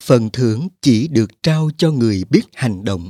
Phần thưởng chỉ được trao cho người biết hành động.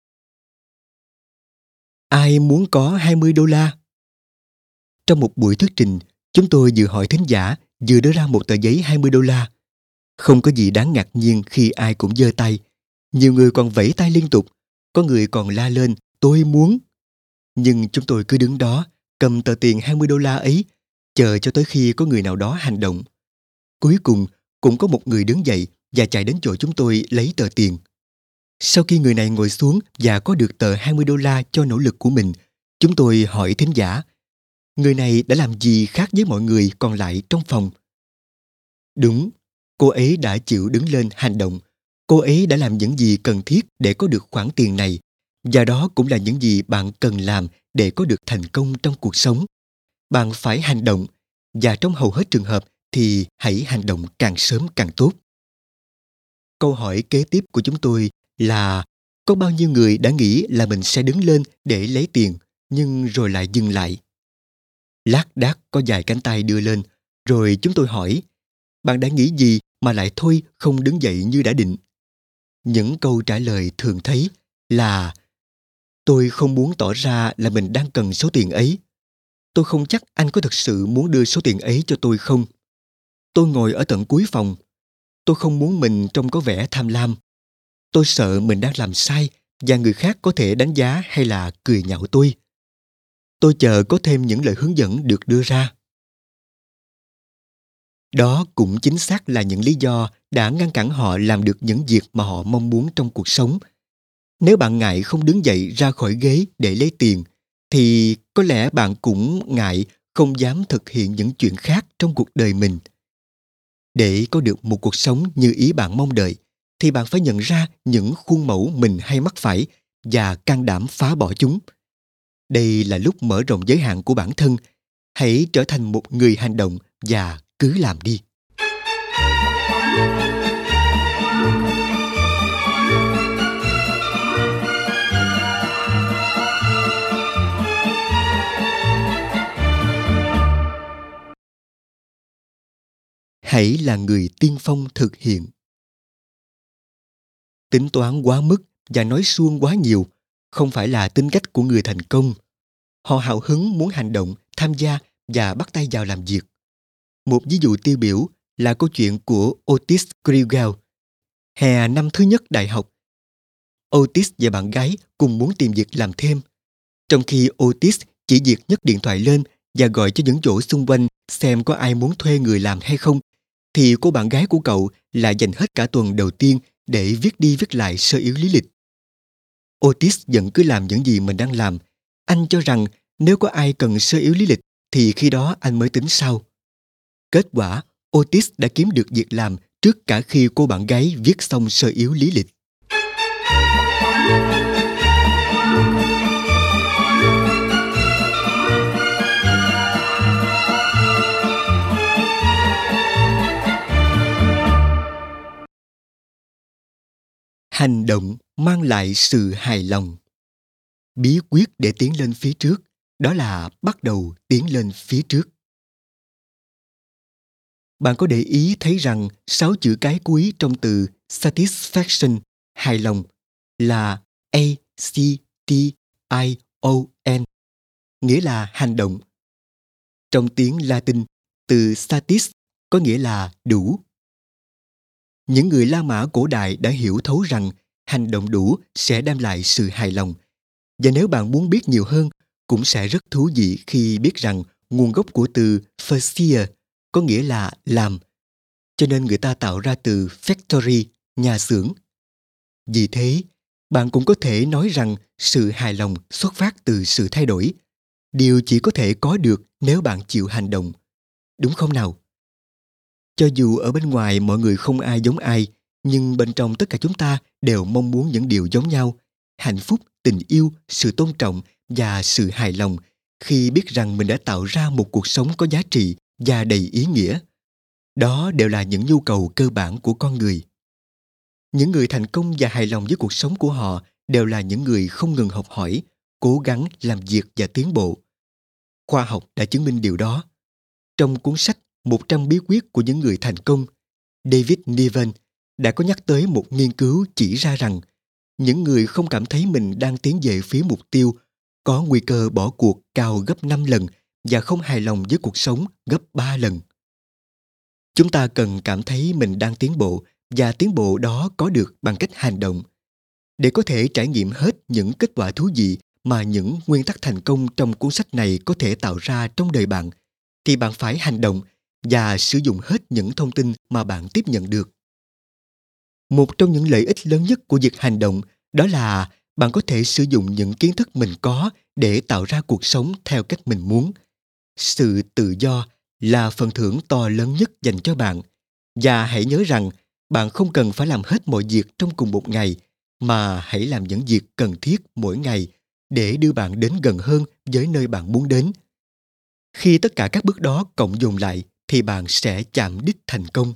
Ai muốn có 20 đô la? Trong một buổi thuyết trình, chúng tôi vừa hỏi thính giả, vừa đưa ra một tờ giấy 20 đô la. Không có gì đáng ngạc nhiên khi ai cũng giơ tay. Nhiều người còn vẫy tay liên tục, có người còn la lên, tôi muốn. Nhưng chúng tôi cứ đứng đó, cầm tờ tiền 20 đô la ấy, chờ cho tới khi có người nào đó hành động. Cuối cùng, cũng có một người đứng dậy và chạy đến chỗ chúng tôi lấy tờ tiền. Sau khi người này ngồi xuống và có được tờ 20 đô la cho nỗ lực của mình, chúng tôi hỏi thính giả, người này đã làm gì khác với mọi người còn lại trong phòng? Đúng, cô ấy đã chịu đứng lên hành động. Cô ấy đã làm những gì cần thiết để có được khoản tiền này, và đó cũng là những gì bạn cần làm để có được thành công trong cuộc sống. Bạn phải hành động, và trong hầu hết trường hợp thì hãy hành động càng sớm càng tốt. Câu hỏi kế tiếp của chúng tôi là có bao nhiêu người đã nghĩ là mình sẽ đứng lên để lấy tiền, nhưng rồi lại dừng lại? Lác đác có vài cánh tay đưa lên, rồi chúng tôi hỏi, bạn đã nghĩ gì mà lại thôi không đứng dậy như đã định? Những câu trả lời thường thấy là tôi không muốn tỏ ra là mình đang cần số tiền ấy. Tôi không chắc anh có thực sự muốn đưa số tiền ấy cho tôi không. Tôi ngồi ở tận cuối phòng. Tôi không muốn mình trông có vẻ tham lam. Tôi sợ mình đang làm sai và người khác có thể đánh giá hay là cười nhạo tôi. Tôi chờ có thêm những lời hướng dẫn được đưa ra. Đó cũng chính xác là những lý do đã ngăn cản họ làm được những việc mà họ mong muốn trong cuộc sống. Nếu bạn ngại không đứng dậy ra khỏi ghế để lấy tiền, thì có lẽ bạn cũng ngại không dám thực hiện những chuyện khác trong cuộc đời mình. Để có được một cuộc sống như ý bạn mong đợi, thì bạn phải nhận ra những khuôn mẫu mình hay mắc phải và can đảm phá bỏ chúng. Đây là lúc mở rộng giới hạn của bản thân. Hãy trở thành một người hành động và cứ làm đi. Hãy là người tiên phong thực hiện. Tính toán quá mức và nói suông quá nhiều không phải là tính cách của người thành công. Họ hào hứng muốn hành động, tham gia và bắt tay vào làm việc. Một ví dụ tiêu biểu là câu chuyện của Otis Gregel. Hè năm thứ nhất đại học, Otis và bạn gái cùng muốn tìm việc làm thêm. Trong khi Otis chỉ việc nhấc điện thoại lên và gọi cho những chỗ xung quanh xem có ai muốn thuê người làm hay không, thì cô bạn gái của cậu lại dành hết cả tuần đầu tiên để viết đi viết lại sơ yếu lý lịch. Otis vẫn cứ làm những gì mình đang làm. Anh cho rằng nếu có ai cần sơ yếu lý lịch thì khi đó anh mới tính sau. Kết quả, Otis đã kiếm được việc làm trước cả khi cô bạn gái viết xong sơ yếu lý lịch. Hành động mang lại sự hài lòng. Bí quyết để tiến lên phía trước đó là bắt đầu tiến lên phía trước. Bạn có để ý thấy rằng 6 chữ cái cuối trong từ satisfaction, hài lòng, là A-C-T-I-O-N, nghĩa là hành động. Trong tiếng Latin, từ satis có nghĩa là đủ. Những người La Mã cổ đại đã hiểu thấu rằng hành động đủ sẽ đem lại sự hài lòng. Và nếu bạn muốn biết nhiều hơn, cũng sẽ rất thú vị khi biết rằng nguồn gốc của từ facere có nghĩa là làm. Cho nên người ta tạo ra từ factory, nhà xưởng. Vì thế, bạn cũng có thể nói rằng sự hài lòng xuất phát từ sự thay đổi. Điều chỉ có thể có được nếu bạn chịu hành động. Đúng không nào? Cho dù ở bên ngoài mọi người không ai giống ai, nhưng bên trong tất cả chúng ta đều mong muốn những điều giống nhau. Hạnh phúc, tình yêu, sự tôn trọng và sự hài lòng khi biết rằng mình đã tạo ra một cuộc sống có giá trị và đầy ý nghĩa. Đó đều là những nhu cầu cơ bản của con người. Những người thành công và hài lòng với cuộc sống của họ đều là những người không ngừng học hỏi, cố gắng làm việc và tiến bộ. Khoa học đã chứng minh điều đó. Trong cuốn sách 100 bí quyết của những người thành công, David Niven, đã có nhắc tới một nghiên cứu chỉ ra rằng những người không cảm thấy mình đang tiến về phía mục tiêu có nguy cơ bỏ cuộc cao gấp 5 lần và không hài lòng với cuộc sống gấp 3 lần. Chúng ta cần cảm thấy mình đang tiến bộ và tiến bộ đó có được bằng cách hành động. Để có thể trải nghiệm hết những kết quả thú vị mà những nguyên tắc thành công trong cuốn sách này có thể tạo ra trong đời bạn, thì bạn phải hành động và sử dụng hết những thông tin mà bạn tiếp nhận được. Một trong những lợi ích lớn nhất của việc hành động đó là bạn có thể sử dụng những kiến thức mình có để tạo ra cuộc sống theo cách mình muốn. Sự tự do là phần thưởng to lớn nhất dành cho bạn. Và hãy nhớ rằng bạn không cần phải làm hết mọi việc trong cùng một ngày, mà hãy làm những việc cần thiết mỗi ngày để đưa bạn đến gần hơn với nơi bạn muốn đến. Khi tất cả các bước đó cộng dồn lại thì bạn sẽ chạm đích thành công.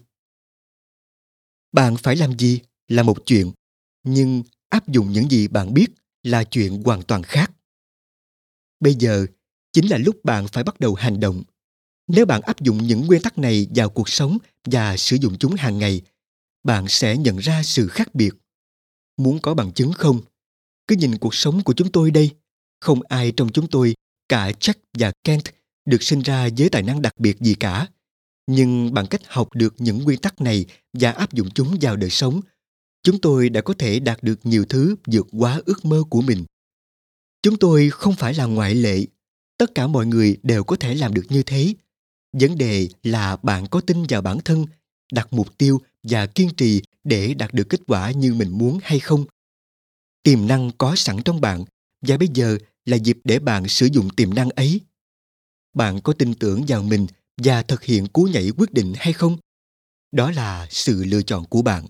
Bạn phải làm gì là một chuyện, nhưng áp dụng những gì bạn biết là chuyện hoàn toàn khác. Bây giờ chính là lúc bạn phải bắt đầu hành động. Nếu bạn áp dụng những nguyên tắc này vào cuộc sống và sử dụng chúng hàng ngày, bạn sẽ nhận ra sự khác biệt. Muốn có bằng chứng không? Cứ nhìn cuộc sống của chúng tôi đây. Không ai trong chúng tôi, cả Jack và Kent, được sinh ra với tài năng đặc biệt gì cả. Nhưng bằng cách học được những nguyên tắc này và áp dụng chúng vào đời sống, chúng tôi đã có thể đạt được nhiều thứ vượt quá ước mơ của mình. Chúng tôi không phải là ngoại lệ. Tất cả mọi người đều có thể làm được như thế. Vấn đề là bạn có tin vào bản thân, đặt mục tiêu và kiên trì để đạt được kết quả như mình muốn hay không. Tiềm năng có sẵn trong bạn, và bây giờ là dịp để bạn sử dụng tiềm năng ấy. Bạn có tin tưởng vào mình và thực hiện cú nhảy quyết định hay không? Đó là sự lựa chọn của bạn.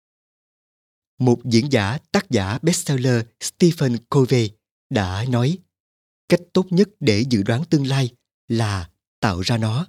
Một diễn giả, tác giả bestseller Stephen Covey đã nói, cách tốt nhất để dự đoán tương lai là tạo ra nó.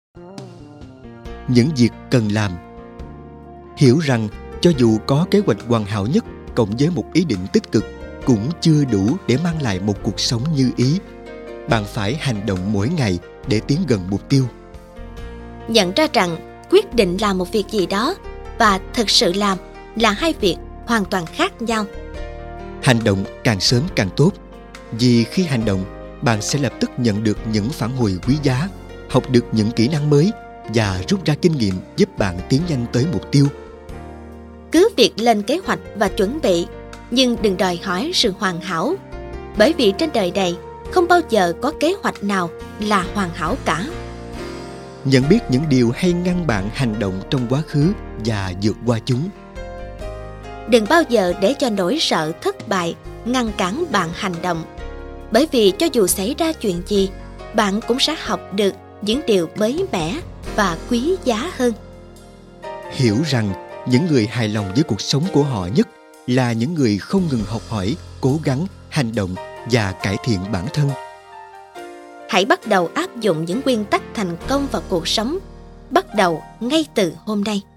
Những việc cần làm. Hiểu rằng cho dù có kế hoạch hoàn hảo nhất cộng với một ý định tích cực cũng chưa đủ để mang lại một cuộc sống như ý. Bạn phải hành động mỗi ngày để tiến gần mục tiêu. Nhận ra rằng quyết định làm một việc gì đó và thực sự làm là hai việc hoàn toàn khác nhau. Hành động càng sớm càng tốt, vì khi hành động, bạn sẽ lập tức nhận được những phản hồi quý giá, học được những kỹ năng mới và rút ra kinh nghiệm giúp bạn tiến nhanh tới mục tiêu. Cứ việc lên kế hoạch và chuẩn bị, nhưng đừng đòi hỏi sự hoàn hảo. Bởi vì trên đời này không bao giờ có kế hoạch nào là hoàn hảo cả. Nhận biết những điều hay ngăn bạn hành động trong quá khứ và vượt qua chúng. Đừng bao giờ để cho nỗi sợ thất bại ngăn cản bạn hành động. Bởi vì cho dù xảy ra chuyện gì, bạn cũng sẽ học được những điều mới mẻ và quý giá hơn. Hiểu rằng những người hài lòng với cuộc sống của họ nhất là những người không ngừng học hỏi, cố gắng, hành động và cải thiện bản thân. Hãy bắt đầu áp dụng những nguyên tắc thành công vào cuộc sống, bắt đầu ngay từ hôm nay.